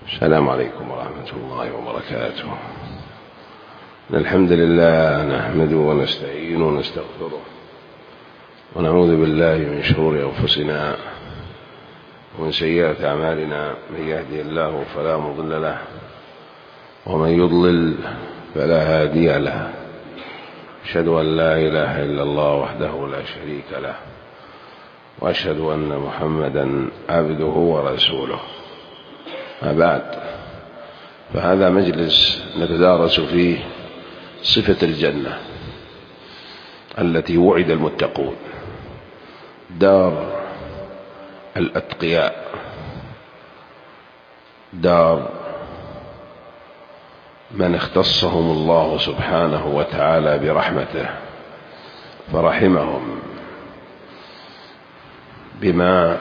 السلام عليكم ورحمة الله وبركاته. الحمد لله نحمده ونستعينه ونستغفره ونعوذ بالله من شرور أنفسنا ومن سيئات أعمالنا، من يهدي الله فلا مضل له ومن يضلل فلا هادي له. أشهد أن لا إله إلا الله وحده لا شريك له، وأشهد أن محمدا عبده ورسوله. ما بعد، فهذا مجلس نتدارس فيه صفة الجنة التي وعد المتقون، دار الأتقياء، دار من اختصهم الله سبحانه وتعالى برحمته فرحمهم بما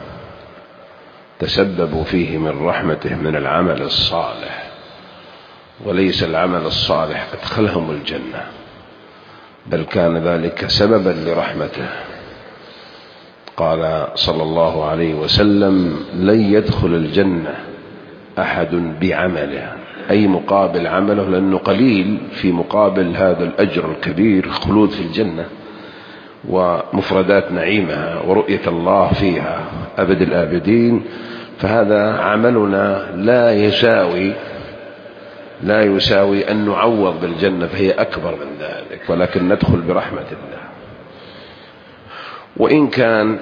تسببوا فيه من رحمته من العمل الصالح، وليس العمل الصالح أدخلهم الجنة، بل كان ذلك سببا لرحمته. قال صلى الله عليه وسلم: لن يدخل الجنة أحد بعمله، أي مقابل عمله، لأنه قليل في مقابل هذا الأجر الكبير، خلود في الجنة ومفردات نعيمها ورؤية الله فيها أبد الآبدين. فهذا عملنا لا يساوي أن نعوض بالجنة، فهي أكبر من ذلك، ولكن ندخل برحمة الله. وإن كان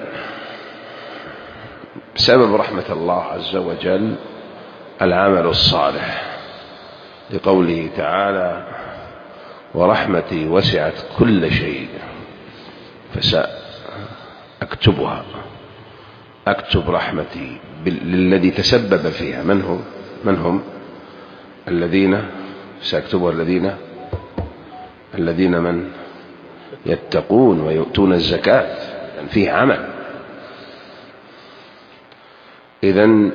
سبب رحمة الله عز وجل العمل الصالح، لقوله تعالى: ورحمتي وسعت كل شيء فسأكتبها. أكتب رحمتي للذي تسبب فيها. من هم الذين سأكتبها؟ الذين من يتقون ويؤتون الزكاة، يعني فيه عمل. إذن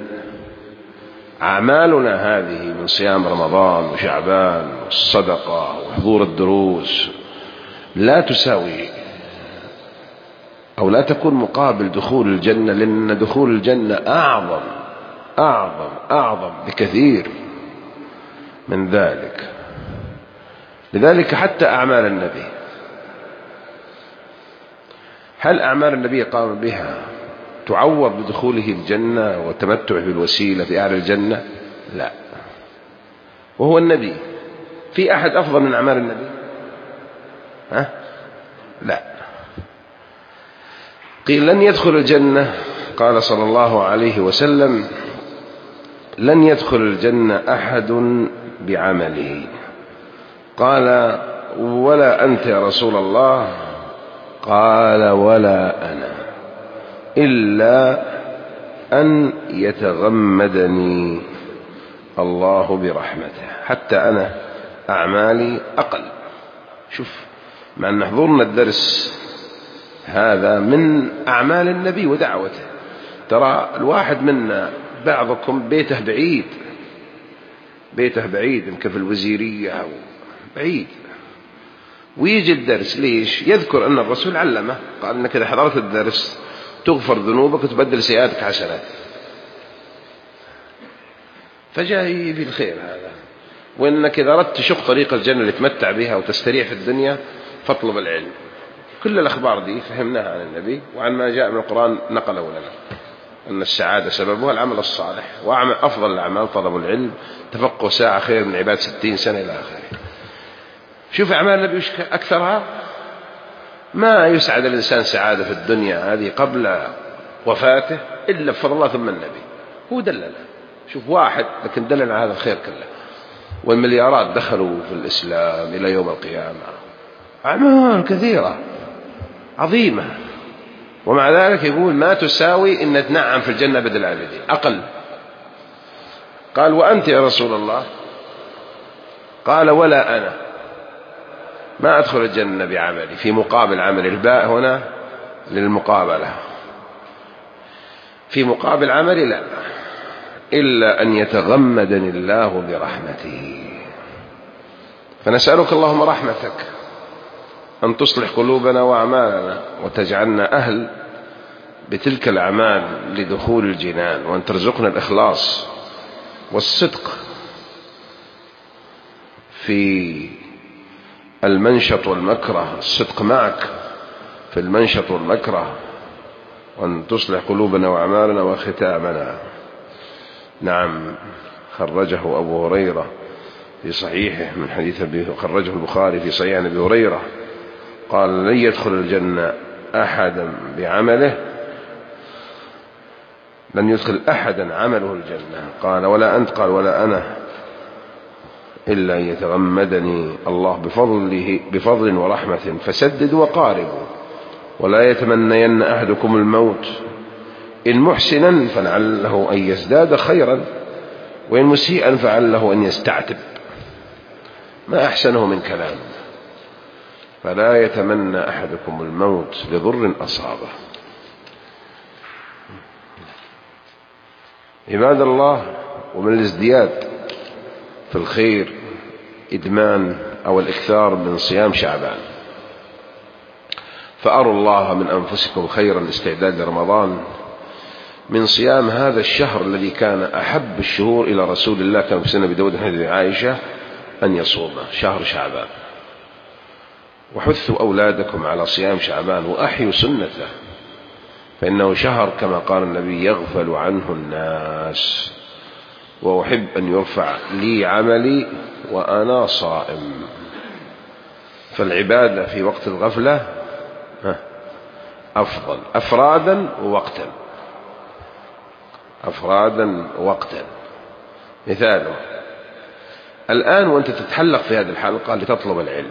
أعمالنا هذه من صيام رمضان وشعبان والصدقة وحضور الدروس لا تساوي أو لا تكون مقابل دخول الجنة، لأن دخول الجنة أعظم أعظم أعظم بكثير من ذلك. لذلك حتى أعمال النبي، هل أعمال النبي قام بها تعوض بدخوله الجنة وتمتع بالوسيلة في أهل الجنة؟ لا. وهو النبي، في أحد أفضل من أعمال النبي؟ لا. قيل: لن يدخل الجنة، قال صلى الله عليه وسلم: لن يدخل الجنة أحد بعمله. قال: ولا أنت يا رسول الله؟ قال: ولا أنا، إلا أن يتغمدني الله برحمته. حتى أنا أعمالي أقل. شوف، مع أن حضورنا الدرس هذا من أعمال النبي ودعوته. ترى الواحد منا، بعضكم بيته بعيد، يمكن في الوزيرية أو بعيد، ويجي الدرس. ليش؟ يذكر أن الرسول علمه، قال: إنك إذا حضرت الدرس تغفر ذنوبك وتبدل سيئاتك حسنات. فجاي في الخير هذا. وإنك إذا أردت تشق طريق الجنة لتمتع بها وتستريح في الدنيا فاطلب العلم. كل الأخبار دي فهمناها عن النبي وعن ما جاء من القرآن نقله لنا، أن السعادة سببها العمل الصالح، وأفضل الأعمال طلب العلم، تفقه ساعة خير من عبادة 60 سنة إلى آخره. شوف أعمال النبي أكثرها. ما يسعد الإنسان سعادة في الدنيا هذه قبل وفاته إلا بفضل الله ثم النبي. هو دلنا. شوف واحد لكن دلنا على هذا الخير كله، والمليارات دخلوا في الإسلام إلى يوم القيامة، أعمال كثيرة عظيمة، ومع ذلك يقول ما تساوي إن نتنعم في الجنة بدل العابدين، أقل. قال: وأنت يا رسول الله؟ قال: ولا أنا، ما أدخل الجنة بعملي، في مقابل عملي. الباء هنا للمقابلة، في مقابل عملي لا، إلا أن يتغمدني الله برحمته. فنسألك اللهم رحمتك أن تصلح قلوبنا وأعمالنا، وتجعلنا أهل بتلك الأعمال لدخول الجنان، وأن ترزقنا الإخلاص والصدق في المنشط والمكره، الصدق معك في المنشط والمكره، وأن تصلح قلوبنا وأعمالنا وختامنا. نعم، خرجه أبو هريرة في صحيحه من حديث خرجه البخاري في صحيح أبي هريرة قال: لن يدخل الجنة أحدا بعمله، لن يدخل أحدا عمله الجنة. قال: ولا أنت؟ قال: ولا أنا، إلا أن يتغمدني الله بفضل ورحمة فسددوا وقاربوا، ولا يتمنين أحدكم الموت إن محسنا فلعله أن يزداد خيرا، وإن مسيئا فلعله أن يستعتب. ما أحسنه من كلام. فلا يتمنى أحدكم الموت لضر أصابه. عباد الله، ومن الازدياد في الخير إدمان أو الإكثار من صيام شعبان. فأروا الله من أنفسكم خيرا استعداد لرمضان من صيام هذا الشهر الذي كان أحب الشهور إلى رسول الله، كما في سنة أبي داود حديث عائشة، أن يصوم شهر شعبان. وحثوا أولادكم على صيام شعبان وأحيوا سنته، فإنه شهر كما قال النبي يغفل عنه الناس، وأحب أن يرفع لي عملي وأنا صائم. فالعبادة في وقت الغفلة أفضل أفرادا ووقتا، أفرادا ووقتا. مثاله الآن وأنت تتحلق في هذه الحلقة لتطلب العلم،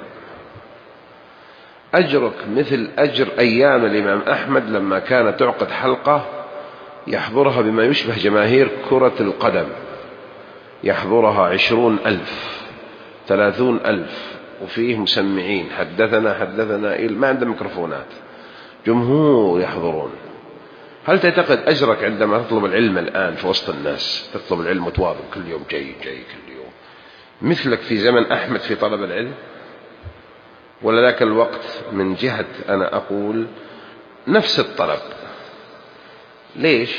أجرك مثل أجر أيام الإمام أحمد لما كانت تعقد حلقة يحضرها بما يشبه جماهير كرة القدم، يحضرها 20,000 30,000، وفيه مسمعين حدثنا ما عندهم ميكروفونات، جمهور يحضرون. هل تعتقد أجرك عندما تطلب العلم الآن في وسط الناس، تطلب العلم متواضع كل يوم جاي كل يوم، مثلك في زمن أحمد في طلب العلم؟ ولا ذاك الوقت من جهة أنا أقول نفس الطلب؟ ليش؟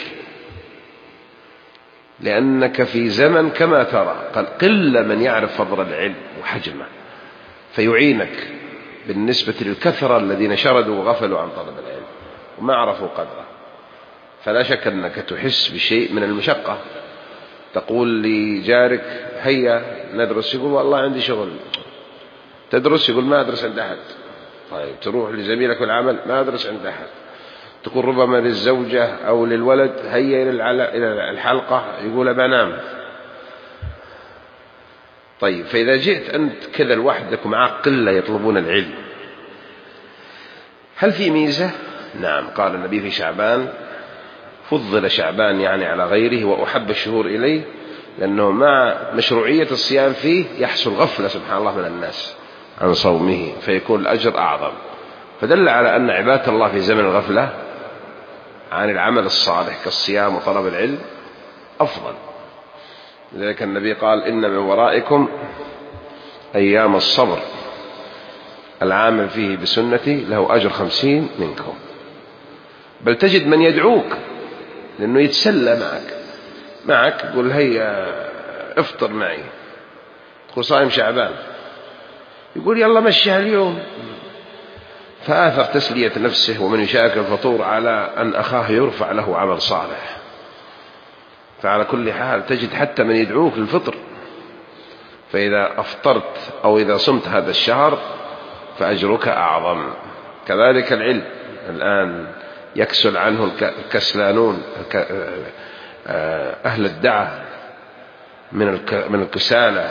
لأنك في زمن كما ترى قل من يعرف فضل العلم وحجمه فيعينك بالنسبة للكثرة الذين شردوا وغفلوا عن طلب العلم وما عرفوا قدره. فلا شك أنك تحس بشيء من المشقة. تقول لجارك هيا ندرس، يقول والله عندي شغل. تدرس، يقول ما أدرس عند أحد. طيب تروح لزميلك في العمل، ما أدرس عند أحد. تقول ربما للزوجة أو للولد هيا إلى الحلقة، يقول بنام. طيب فإذا جئت أنت كذا لوحدك ومعك قلة يطلبون العلم، هل في ميزة؟ نعم، قال النبي في شعبان فضل شعبان يعني على غيره وأحب الشهور إليه، لأنه مع مشروعية الصيام فيه يحصل غفلة سبحان الله من الناس عن صومه، فيكون الأجر أعظم. فدل على أن عبادة الله في زمن الغفلة عن العمل الصالح كالصيام وطلب العلم أفضل. لذلك النبي قال إن من ورائكم أيام الصبر العامل فيه بسنتي له أجر 50 منكم. بل تجد من يدعوك لأنه يتسلى معك يقول هيا افطر معي، تقول صائم شعبان، يقول يلا مشيها اليوم، فآثر تسلية نفسه ومن يشارك الفطور على أن أخاه يرفع له عمل صالح. فعلى كل حال تجد حتى من يدعوك للفطر، فإذا أفطرت أو إذا صمت هذا الشهر فأجرك أعظم. كذلك العلم الآن يكسل عنه الكسلانون، أهل الدعة من الكسالى،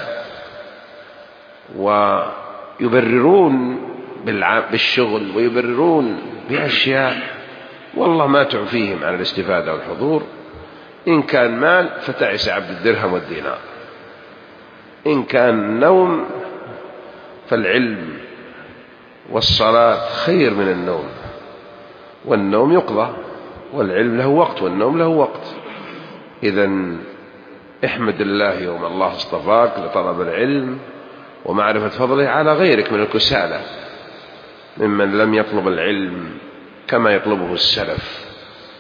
ويبررون بالشغل ويبررون بأشياء والله ما تعفيهم عن الاستفادة والحضور. إن كان مال فتعس عبد الدرهم والدينار، إن كان نوم فالعلم والصلاة خير من النوم، والنوم يقضى، والعلم له وقت والنوم له وقت. إذن احمد الله يوم الله اصطفاك لطلب العلم ومعرفة فضله على غيرك من الكسالى ممن لم يطلب العلم كما يطلبه السلف،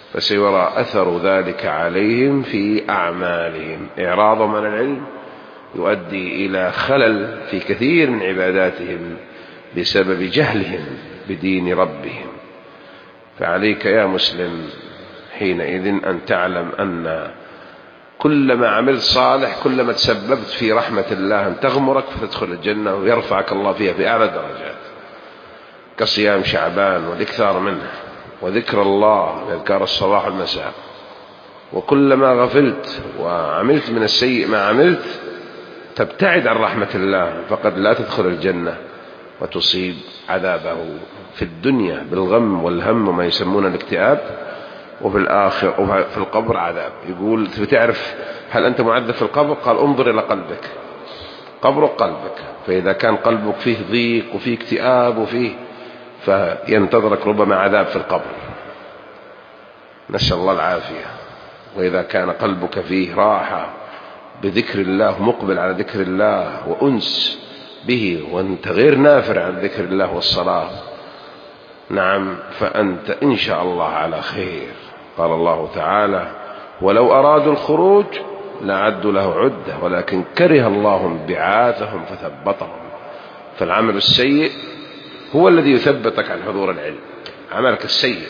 فسيرى أثر ذلك عليهم في أعمالهم. إعراضهم عن العلم يؤدي إلى خلل في كثير من عباداتهم بسبب جهلهم بدين ربهم. فعليك يا مسلم حينئذ أن تعلم أن كلما عملت صالح كلما تسببت في رحمة الله أن تغمرك فتدخل الجنة ويرفعك الله فيها في أعلى الدرجات، كصيام شعبان والإكثار منه وذكر الله وأذكار الصباح والمساء. وكلما غفلت وعملت من السيء ما عملت تبتعد عن رحمة الله، فقد لا تدخل الجنة وتصيب عذابه في الدنيا بالغم والهم وما يسمون الاكتئاب، وفي الآخر وفي القبر عذاب. يقول بتعرف هل أنت معذب في القبر؟ قال انظر إلى قلبك، قبرك قلبك، فإذا كان قلبك فيه ضيق وفيه اكتئاب وفيه فينتظرك ربما عذاب في القبر، نسأل الله العافية. وإذا كان قلبك فيه راحة بذكر الله مقبل على ذكر الله وأنس به وأنت غير نافر عن ذكر الله والصلاة، نعم، فأنت إن شاء الله على خير. قال الله تعالى ولو أرادوا الخروج لعدوا له عدة ولكن كره الله بعاثهم فثبطهم. فالعمل السيء هو الذي يثبتك عن حضور العلم، عملك السيء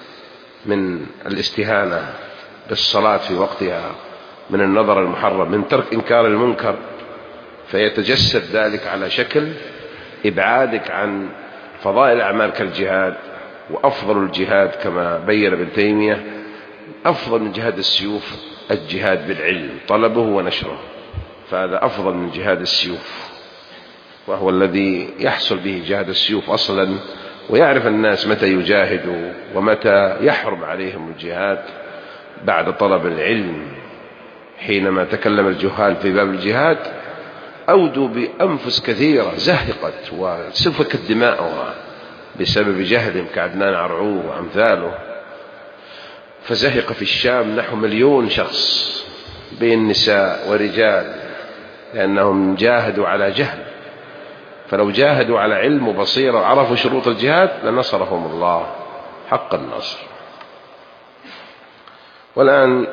من الاستهانة بالصلاة في وقتها، من النظر المحرم، من ترك إنكار المنكر، فيتجسد ذلك على شكل إبعادك عن فضائل الأعمال كالجهاد. وأفضل الجهاد كما بين ابن تيمية أفضل من جهاد السيوف الجهاد بالعلم، طلبه ونشره، فهذا أفضل من جهاد السيوف، وهو الذي يحصل به جهاد السيوف أصلا. ويعرف الناس متى يجاهدوا ومتى يحرم عليهم الجهاد بعد طلب العلم. حينما تكلم الجهال في باب الجهاد أودوا بأنفس كثيرة زهقت وسفكت دماؤها بسبب جهلهم كعدنان عرعور وأمثاله. فزهق في الشام نحو 1,000,000 شخص بين نساء ورجال لأنهم جاهدوا على جهل، فلو جاهدوا على علم وبصيرة وعرفوا شروط الجهاد لنصرهم الله حق النصر. والآن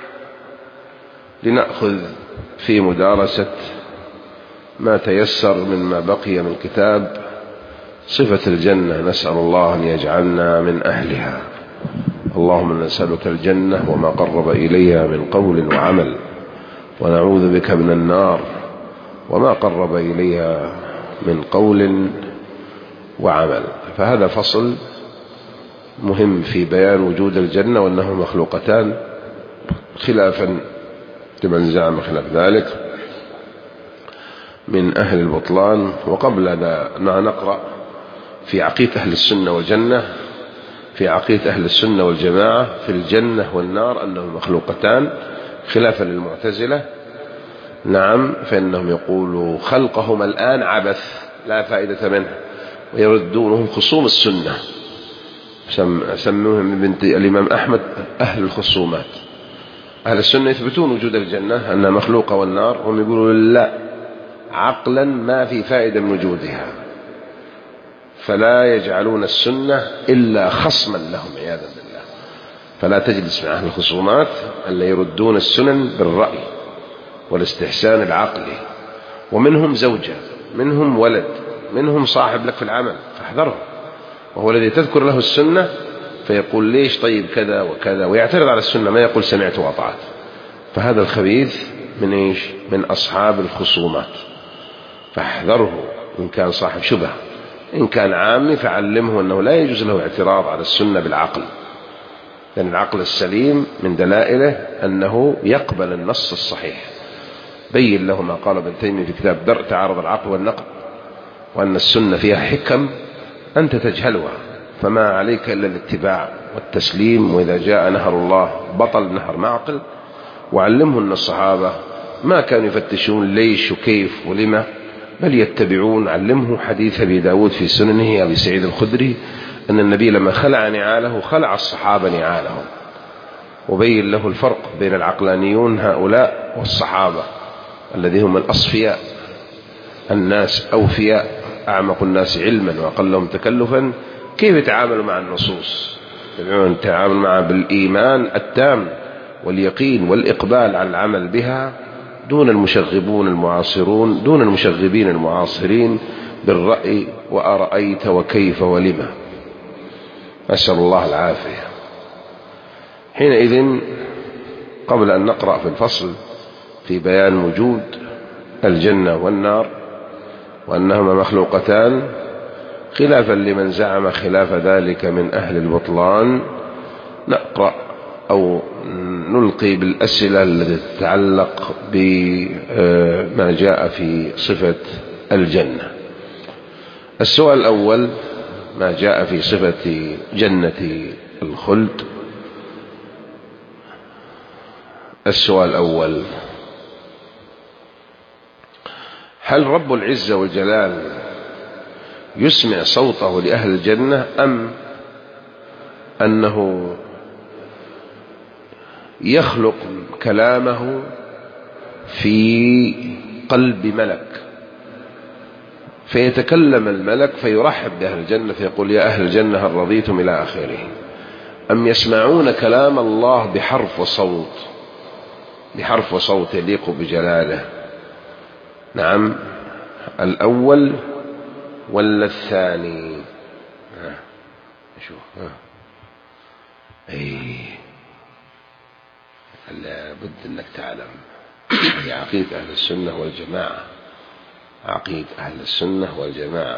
لنأخذ في مدارسة ما تيسر مما بقي من كتاب صفة الجنة، نسأل الله أن يجعلنا من أهلها. اللهم نسألك الجنة وما قرب إليها من قول وعمل، ونعوذ بك من النار وما قرب إليها من قول وعمل. فهذا فصل مهم في بيان وجود الجنة وأنه مخلوقتان خلافا لمن زعم خلاف ذلك من أهل البطلان. وقبل أن نقرأ في عقيدة أهل السنة والجنة، في عقيدة أهل السنة والجماعة في الجنة والنار أنهم مخلوقتان خلافا للمعتزلة، نعم، فإنهم يقولوا خلقهما الآن عبث لا فائدة منه، ويردونهم خصوم السنة، سموهم الإمام أحمد أهل الخصومات. أهل السنة يثبتون وجود الجنة أنها مخلوقة والنار، هم يقولوا لا، عقلا ما في فائدة من وجودها، فلا يجعلون السنة إلا خصما لهم عياذا بالله. فلا تجلس مع أهل الخصومات اللي يردون السنن بالرأي والاستحسان العقلي، ومنهم زوجة، منهم ولد، منهم صاحب لك في العمل، فاحذره. وهو الذي تذكر له السنة فيقول ليش طيب كذا وكذا، ويعترض على السنة، ما يقول سمعت وأطعت. فهذا الخبيث من إيش؟ من أصحاب الخصومات، فاحذره إن كان صاحب شبه. إن كان عامي فعلمه أنه لا يجوز له اعتراض على السنة بالعقل، لأن العقل السليم من دلائله أنه يقبل النص الصحيح. بين له ما قال ابن تيمية في كتاب درء تعارض العقل والنقل، وأن السنة فيها حكم أنت تجهلها، فما عليك إلا الاتباع والتسليم. وإذا جاء نهر الله بطل نهر معقل. وعلمه أن الصحابة ما كانوا يفتشون ليش وكيف ولما، بل يتبعون. علمه حديث أبي داود في سننه أبي سعيد الخدري أن النبي لما خلع نعاله خلع الصحابة نعالهم، وبين له الفرق بين العقلانيون هؤلاء والصحابة الذين هم الأصفياء، الناس أوفياء، أعمق الناس علما وأقلهم تكلفا، كيف يتعاملوا مع النصوص؟ يدعون التعامل معها بالإيمان التام واليقين والإقبال على العمل بها دون المشغبين المعاصرين بالرأي وأرأيت وكيف ولما. أسأل الله العافية. حينئذ قبل أن نقرأ في الفصل في بيان وجود الجنة والنار وأنهما مخلوقتان خلافا لمن زعم خلاف ذلك من أهل البطلان، نقرأ أو نلقي بالأسئلة التي تتعلق بما جاء في صفة الجنة. السؤال الأول ما جاء في صفة جنة الخلد. السؤال الأول: هل رب العزة والجلال يسمع صوته لأهل الجنة أم أنه يخلق كلامه في قلب ملك فيتكلم الملك فيرحب بأهل الجنة فيقول يا أهل الجنة هل رضيتم إلى آخره، أم يسمعون كلام الله بحرف وصوت يليق بجلاله؟ نعم، الأول ولا الثاني؟ لابد أنك تعلم هي عقيدة أهل السنة والجماعة، عقيدة أهل السنة والجماعة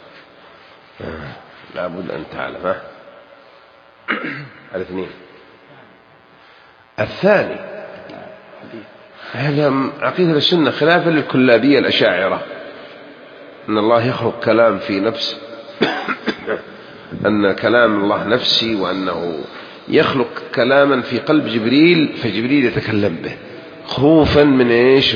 لابد أن تعلم. الاثنين. الثاني هذا عقيدة السنة خلافا للكلابية الأشاعرة أن الله يخلق كلام في نفس أن كلام الله نفسي، وأنه يخلق كلاما في قلب جبريل فجبريل يتكلم به خوفا من إيش؟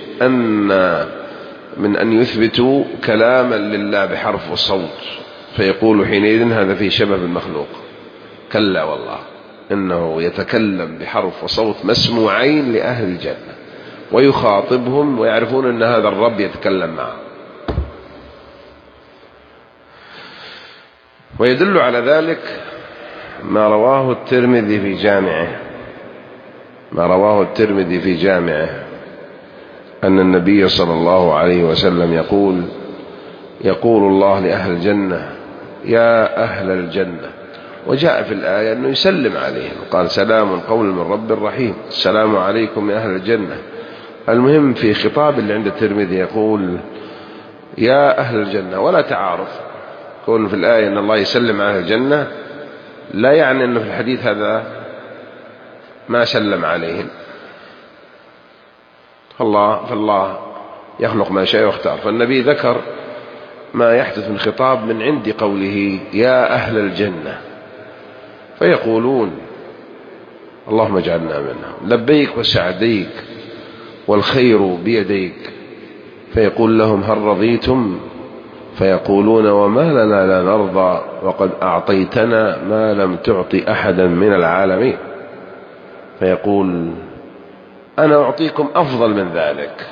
من أن يثبتوا كلاما لله بحرف وصوت فيقول حينئذ هذا فيه شبه بالمخلوق. كلا والله، إنه يتكلم بحرف وصوت مسموعين لأهل الجنة ويخاطبهم ويعرفون أن هذا الرب يتكلم معه. ويدل على ذلك ما رواه الترمذي في جامعه أن النبي صلى الله عليه وسلم يقول الله لأهل الجنة يا أهل الجنة، وجاء في الآية أنه يسلم عليهم قال سلام قول من رب رحيم، السلام عليكم يا أهل الجنة. المهم في خطاب اللي عند الترمذي يقول يا أهل الجنة ولا تعارض، كون في الآية أن الله يسلم على الجنة لا يعني أنه في الحديث هذا ما سلم عليهم. فالله يخلق ما شاء واختار، فالنبي ذكر ما يحدث من خطاب من عند قوله يا أهل الجنة فيقولون اللهم اجعلنا منهم، لبيك وسعديك والخير بيديك، فيقول لهم هل رضيتم؟ فيقولون وما لنا لا نرضى وقد أعطيتنا ما لم تعطي أحدا من العالمين. فيقول أنا أعطيكم أفضل من ذلك،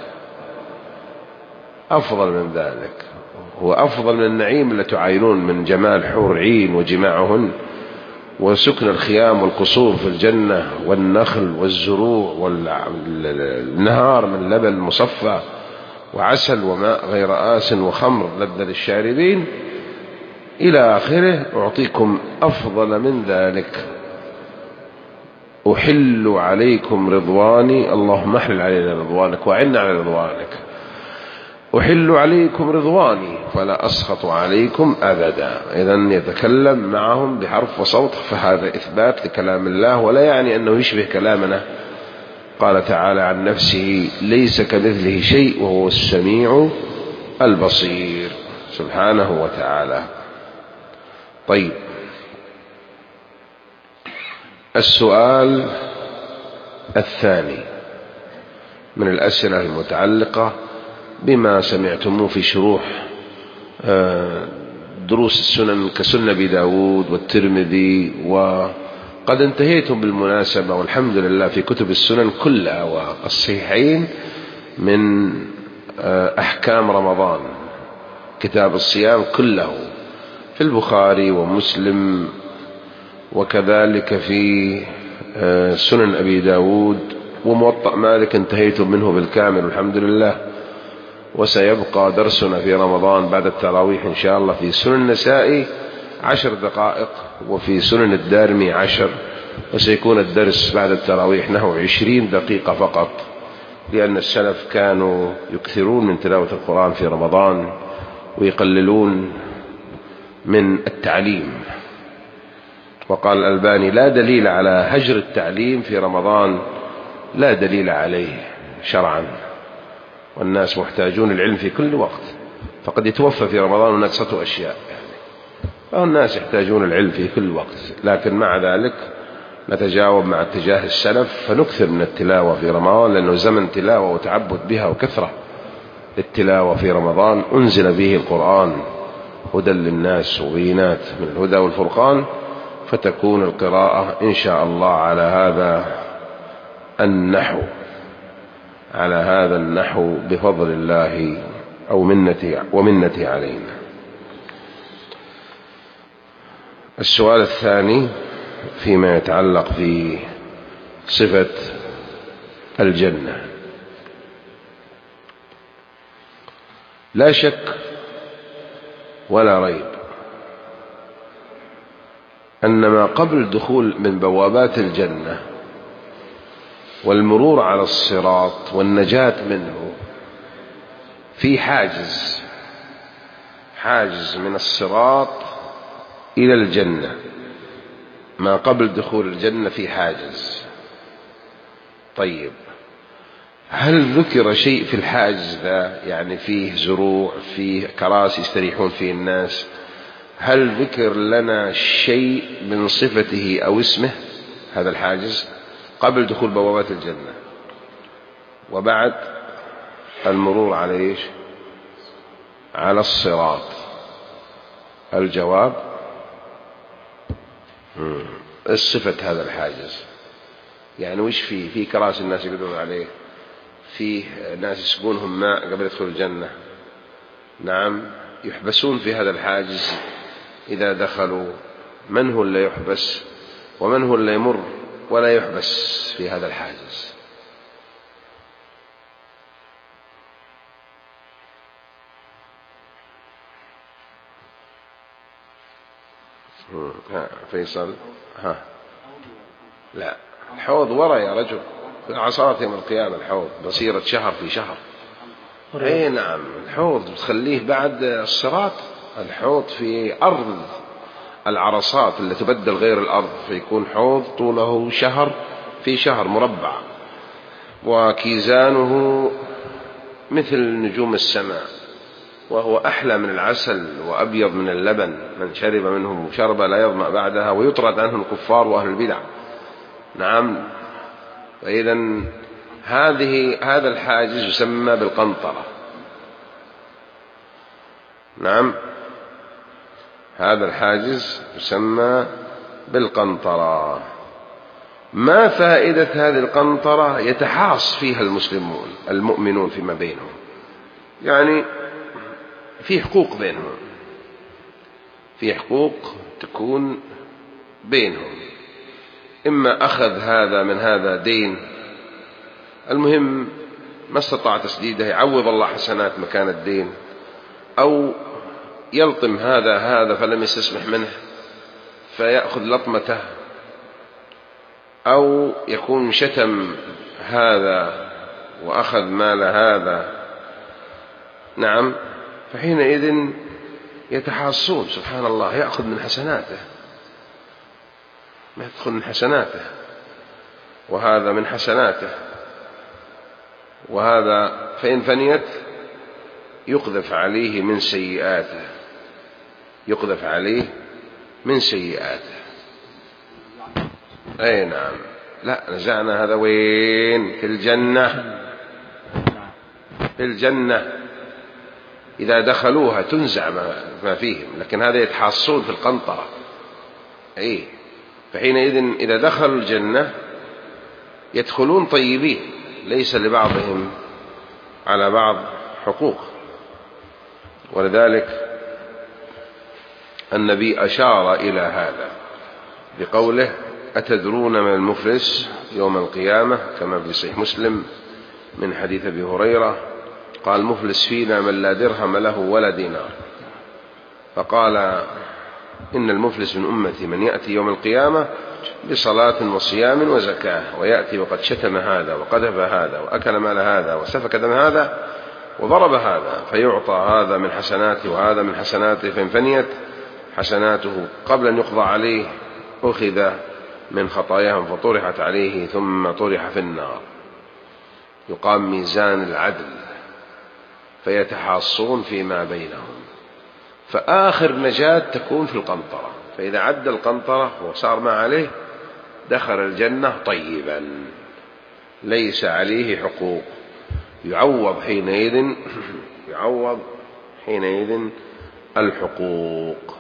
هو أفضل من النعيم التي تعاينون من جمال حور عين وجماعهن وسكن الخيام والقصور في الجنة والنخل والزروع والنهار من لبن مصفى وعسل وماء غير آس وخمر لذة للشاربين إلى آخره. أعطيكم أفضل من ذلك، أحل عليكم رضواني، اللهم احلل علينا رضوانك وعنا على رضوانك، أحل عليكم رضواني فلا أسخط عليكم أبدا. إذن يتكلم معهم بحرف وصوت، فهذا إثبات لكلام الله ولا يعني أنه يشبه كلامنا. قال تعالى عن نفسه ليس كمثله شيء وهو السميع البصير سبحانه وتعالى. طيب، السؤال الثاني من الأسئلة المتعلقة بما سمعتموه في شروح دروس السنن كسنة أبي داود والترمذي، وقد انتهيتم بالمناسبة والحمد لله في كتب السنن كلها والصحيحين من أحكام رمضان، كتاب الصيام كله في البخاري ومسلم وكذلك في سنن أبي داود وموطأ مالك انتهيتم منه بالكامل والحمد لله. وسيبقى درسنا في رمضان بعد التراويح إن شاء الله في سنن النسائي 10 دقائق، وفي سنن الدارمي 10، وسيكون الدرس بعد التراويح نحو 20 دقيقة فقط، لأن السلف كانوا يكثرون من تلاوة القرآن في رمضان ويقللون من التعليم. وقال الألباني: لا دليل على هجر التعليم في رمضان، لا دليل عليه شرعا، والناس محتاجون العلم في كل وقت، فقد يتوفى في رمضان ونقصته أشياء فالناس يحتاجون العلم في كل وقت. لكن مع ذلك نتجاوب مع اتجاه السلف فنكثر من التلاوة في رمضان، لأنه زمن تلاوة وتعبد بها وكثرة للتلاوة في رمضان، أنزل به القرآن هدى للناس وبينات من الهدى والفرقان، فتكون القراءة إن شاء الله على هذا النحو بفضل الله أو ومنته علينا. السؤال الثاني فيما يتعلق بصفة الجنة. لا شك ولا ريب أن ما قبل الدخول من بوابات الجنة والمرور على الصراط والنجاة منه في حاجز من الصراط إلى الجنة. ما قبل دخول الجنة في حاجز. طيب، هل ذكر شيء في الحاجز ذا؟ يعني فيه زروع، فيه كراسي يستريحون فيه الناس، هل ذكر لنا شيء من صفته أو اسمه هذا الحاجز قبل دخول بوابات الجنة وبعد المرور على الصراط؟ الجواب الصفة هذا الحاجز. يعني وش فيه كراسي الناس يقعدون عليه، فيه ناس يسقونهم ماء قبل يدخل الجنة، نعم، يحبسون في هذا الحاجز إذا دخلوا. من هو اللي يحبس ومن هو اللي يمر ولا يحبس في هذا الحاجز؟ فيصل. لا، الحوض ورا يا رجل، في العصارة يوم القيامة الحوض بصيرة شهر في شهر. اي نعم، الحوض بتخليه بعد الصراط. الحوض في أرض العرصات اللي تبدل غير الأرض، فيكون حوض طوله شهر في شهر مربع، وكيزانه مثل نجوم السماء، وهو أحلى من العسل وأبيض من اللبن. من شرب منه شربة لا يظمأ بعدها، ويطرد عنه الكفار وأهل البدع. نعم. فإذا هذا الحاجز يسمى بالقنطرة. نعم، هذا الحاجز يسمى بالقنطرة. ما فائدة هذه القنطرة؟ يتحاص فيها المؤمنون فيما بينهم، يعني في حقوق بينهم، في حقوق تكون بينهم، إما أخذ هذا من هذا دين، المهم ما استطاع تسديده يعوض الله حسنات مكان الدين، أو يلطم هذا فلم يستسمح منه فيأخذ لطمته، أو يكون شتم هذا وأخذ مال هذا. نعم، فحينئذ يتحاصون. سبحان الله، يأخذ من حسناته، ما يدخل من حسناته، وهذا من حسناته، وهذا فإن فنيت يقذف عليه من سيئاته، يقذف عليه من سيئاته. أي نعم. لا، نزعنا هذا وين؟ في الجنة. في الجنة إذا دخلوها تنزع ما فيهم، لكن هذا يتحاصون في القنطرة. أي، فحينئذ إذا دخلوا الجنة يدخلون طيبين، ليس لبعضهم على بعض حقوق. ولذلك النبي أشار إلى هذا بقوله: أتدرون من المفلس يوم القيامة؟ كما في صحيح مسلم من حديث أبي هريرة قال: مفلس فينا من لا درهم له ولا دينار. فقال: إن المفلس من أمتي من يأتي يوم القيامة بصلاة وصيام وزكاة، ويأتي وقد شتم هذا وقذف هذا وأكل مال هذا وسفك دم هذا وضرب هذا، فيعطى هذا من حسناته وهذا من حسناته، فإن فنيت حسناته قبل أن يقضى عليه أخذ من خطاياهم فطرحت عليه ثم طرح في النار. يقام ميزان العدل فيتحاصون فيما بينهم، فآخر نجاة تكون في القنطرة، فإذا عد القنطرة وصار ما عليه دخل الجنة طيبا ليس عليه حقوق، يعوض حينئذ الحقوق.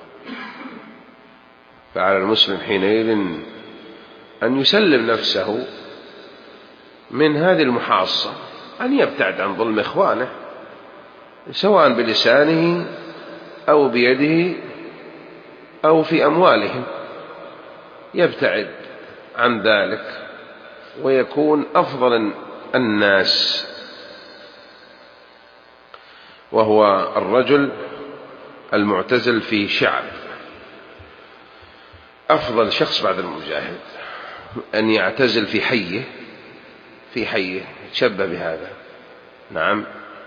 فعلى المسلم حينئذ أن يسلم نفسه من هذه المحاصة، أن يبتعد عن ظلم إخوانه سواء بلسانه أو بيده أو في أموالهم، يبتعد عن ذلك ويكون أفضل الناس، وهو الرجل المعتزل في شعب. أفضل شخص بعد المجاهد أن يعتزل في حيه يتشبه بهذا. نعم.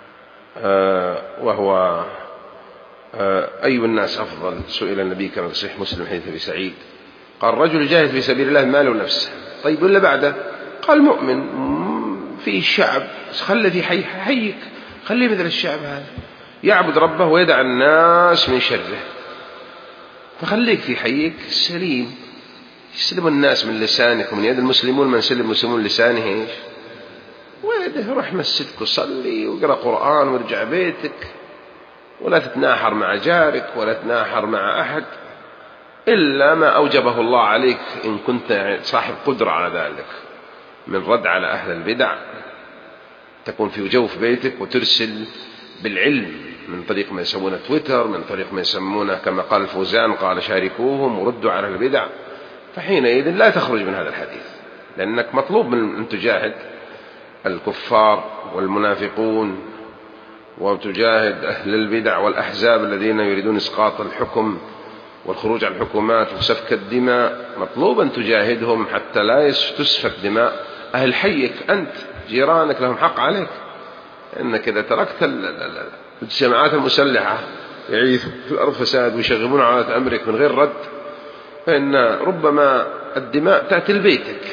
وهو أي الناس أفضل؟ سئل النبي كما في صحيح مسلم حديث أبي سعيد قال: رجل يجاهد في سبيل الله ماله ونفسه. طيب ولا بعده؟ قال: مؤمن في الشعب، خلي في حيك، خليه مثل الشعب هذا يعبد ربه ويدع الناس من شره، فخليك في حيك سليم. يسلم الناس من لسانك ومن يد المسلمون من سلم المسلمون لسانه إيش؟ ويده. روح مسجدك وصلي وقرأ قرآن وارجع بيتك، ولا تتناحر مع جارك ولا تتناحر مع أحد إلا ما أوجبه الله عليك إن كنت صاحب قدرة على ذلك، من رد على أهل البدع. تكون في جوف بيتك وترسل بالعلم من طريق ما يسمونه تويتر، من طريق ما يسمونه كما قال الفوزان قال: شاركوهم وردوا على البدع. فحينئذ لا تخرج من هذا الحديث، لأنك مطلوب من أن تجاهد الكفار والمنافقون، وتجاهد أهل البدع والأحزاب الذين يريدون إسقاط الحكم والخروج عن الحكومات وسفك الدماء. مطلوب أن تجاهدهم حتى لا تسفك دماء أهل حيك، أنت جيرانك لهم حق عليك. إنك إذا تركت الجماعات المسلحة يعيثوا في الأرض فساد ويشغبون على أمرك من غير رد، فإن ربما الدماء تأتي لبيتك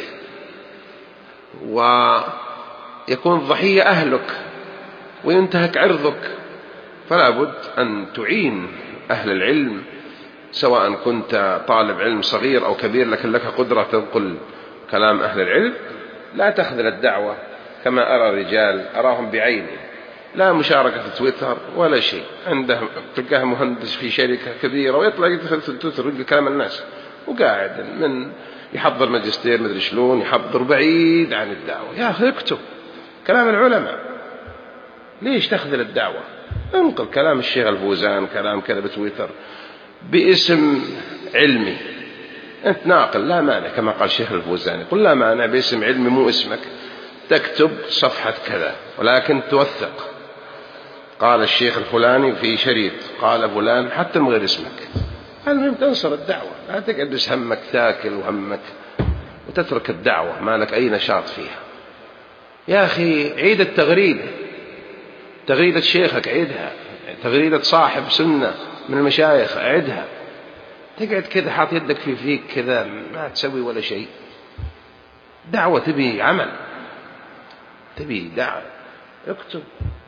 ويكون الضحية أهلك وينتهك عرضك. فلا بد أن تعين أهل العلم، سواء كنت طالب علم صغير أو كبير لكن لك قدرة تنقل كلام أهل العلم. لا تخذل الدعوة كما أرى رجال أراهم بعيني، لا مشاركة في تويتر ولا شيء، عنده تلقاه مهندس في شركة كبيرة ويطلع يدخل في تويتر يقول كلام الناس، وقاعد من يحضر ماجستير مدري شلون، يحضر بعيد عن الدعوة. يا أخي اكتب كلام العلماء، ليش تخذل الدعوة؟ انقل كلام الشيخ الفوزان كلام كذا بتويتر باسم علمي، أنت ناقل لا مانع، كما قال الشيخ الفوزان يقول لا مانع باسم علمي مو اسمك، تكتب صفحة كذا ولكن توثق قال الشيخ الفلاني في شريط قال فلان حتى من غير اسمك. المهم تنصر الدعوة، لا تقعد بس همك تاكل وهمك وتترك الدعوة ما لك أي نشاط فيها. يا أخي عيد التغريدة، تغريدة شيخك عيدها، تغريدة صاحب سنة من المشايخ عيدها. تقعد كذا حاط يدك في فيك كذا ما تسوي ولا شيء. دعوة تبي عمل، تبي دعوة اكتب.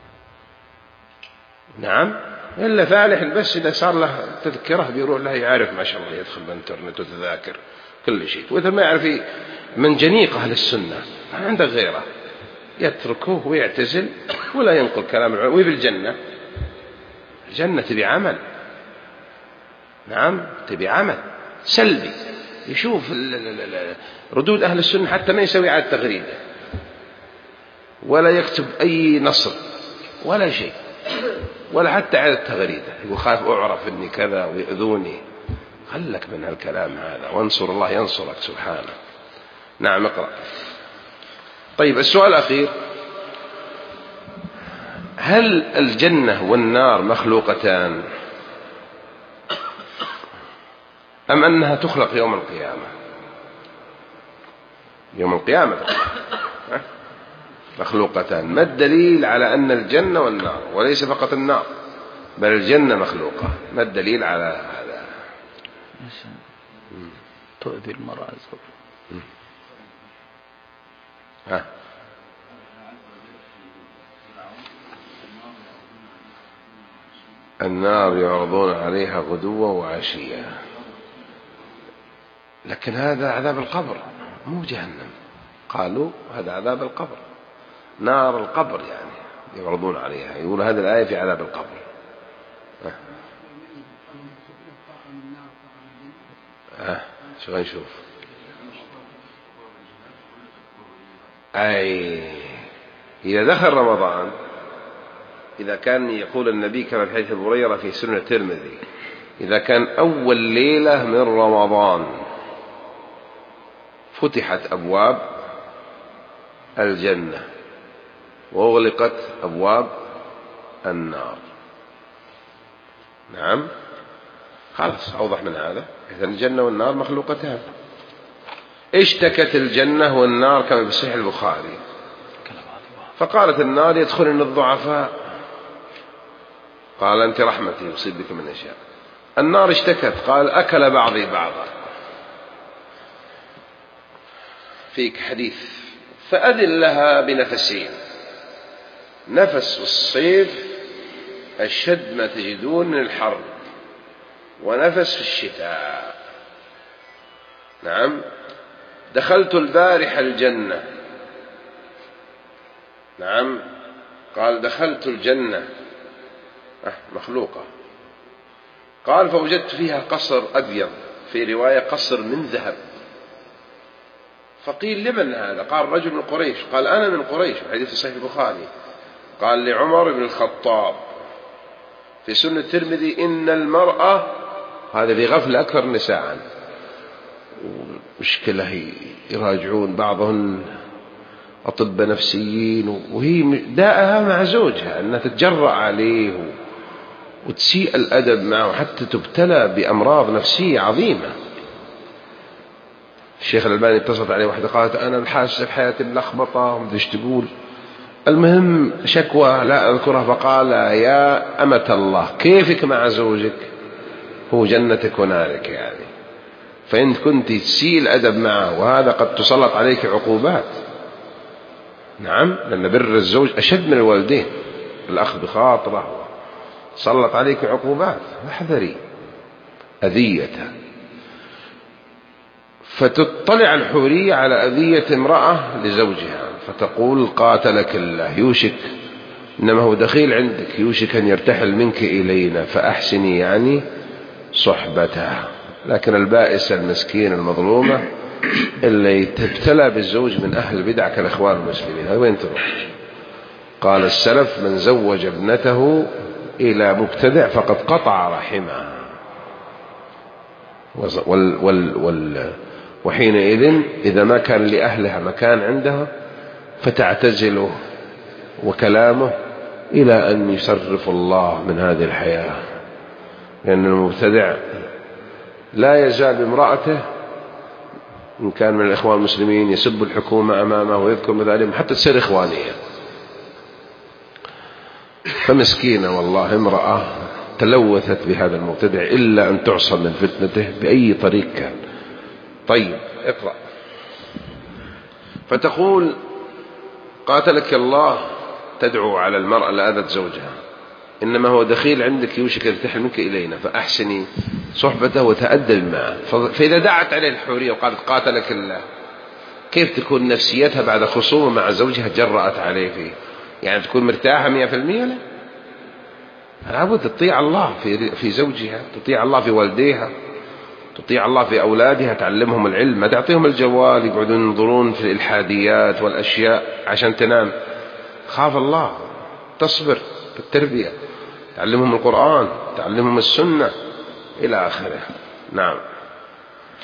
نعم. إلا فالح بس إذا صار له تذكره بيروح له يعرف ما شاء الله يدخل بالإنترنت وتذاكر كل شيء، وإذا ما يعرف من جنيق أهل السنة ما عنده غيره يتركه ويعتزل ولا ينقل كلام العلماء. وبالجنة الجنة تبي عمل. نعم تبي عمل سلبي، يشوف ردود أهل السنة حتى ما يسوي عاد تغريدة ولا يكتب أي نصر ولا شيء ولا حتى عاد التغريدة، يقول خايف أعرف إني كذا ويؤذوني، خلك من هالكلام هذا، وانصر الله ينصرك سبحانه. نعم اقرأ. طيب السؤال الأخير: هل الجنة والنار مخلوقتان أم أنها تخلق يوم القيامة؟ يوم القيامة مخلوقتان. ما الدليل على أن الجنة والنار، وليس فقط النار بل الجنة مخلوقة؟ ما الدليل على هذا؟ تؤذي المرأة النار يعرضون عليها غدوا وعشيا، لكن هذا عذاب القبر مو جهنم. قالوا هذا عذاب القبر، نار القبر يعني يعرضون عليها. يقول هذه الآية في عذاب القبر. شو نشوف؟ إذا دخل رمضان، إذا كان يقول النبي كما في حديث أبي هريرة في سنن الترمذي: إذا كان أول ليلة من رمضان فتحت أبواب الجنة وأغلقت أبواب النار. نعم، خلاص أوضح من هذا. إذن الجنة والنار مخلوقتان. اشتكت الجنة والنار كما في صحيح البخاري، فقالت النار: يدخلن الضعفاء. قال: أنت رحمتي أصيب بك من أشياء. النار اشتكت، قال: أكل بعضي بعضا. فيك حديث: فأذن لها بنفسين، نفس في الصيف أشد ما تجدون من الحر، ونفس في الشتاء. نعم. دخلت البارحة الجنة. نعم. قال: دخلت الجنة مخلوقة. قال: فوجدت فيها قصر أبيض، في رواية قصر من ذهب. فقيل: لمن هذا؟ قال: رجل من قريش. قال: أنا من قريش. حديث صحيح البخاري. قال: لعمر بن الخطاب. في سنة الترمذي: إن المرأة، هذا في غفلة أكثر نساء، مشكلة يراجعون بعضهن أطباء نفسيين، وهي داءها مع زوجها أنها تتجرأ عليه وتسيء الأدب معه، وحتى تبتلى بأمراض نفسية عظيمة. الشيخ الألباني اتصلت عليه واحدة قالت: أنا حاسة في حياتي ملخبطة ومدري ايش تقول. المهم شكوى لا أذكرها، فقال: يا أمة الله، كيفك مع زوجك؟ هو جنتك ونارك يعني، فإن كنت تسيء الأدب معه وهذا قد تسلط عليك عقوبات. نعم، لأن بر الزوج أشد من الوالدين، الأخ بخاطره سلط عليك عقوبات، احذري أذيته. فتطلع الحورية على أذية امرأة لزوجها فتقول: قاتلك الله، يوشك، إنما هو دخيل عندك، يوشك أن يرتحل منك إلينا فأحسني يعني صحبته. لكن البائسة المسكين المظلومة اللي تبتلى بالزوج من أهل البدع كالإخوان المسلمين، هذا وين تروح؟ قال السلف: من زوج ابنته إلى مبتدع فقد قطع رحمها. وحينئذ إذا ما كان لأهلها مكان عندها فتعتزله وكلامه إلى أن يصرف الله من هذه الحياة، لأن المبتدع لا يزال بامرأته إن كان من الإخوان المسلمين يسب الحكومة أمامه ويذكر مذالبهم حتى تصير إخوانية. فمسكينة والله امرأة تلوثت بهذا المبتدع إلا أن تعصم من فتنته بأي طريق كان. طيب اقرأ. فتقول: قاتلك الله، تدعو على المرأة لأذت زوجها، إنما هو دخيل عندك يوشك أن يرتحل منك إلينا فأحسني صحبته وتأدب معه. فإذا دعت عليه الحورية وقالت: قاتلك الله، كيف تكون نفسيتها بعد خصومة مع زوجها جرأت عليه فيه؟ يعني تكون مرتاحة 100%؟ لا، لابد تطيع الله في زوجها، تطيع الله في والديها، تطيع الله في أولادها، تعلمهم العلم، ما تعطيهم الجوال يقعدون ينظرون في الإلحاديات والأشياء عشان تنام. خاف الله، تصبر في التربية، تعلمهم القرآن، تعلمهم السنة إلى آخره. نعم.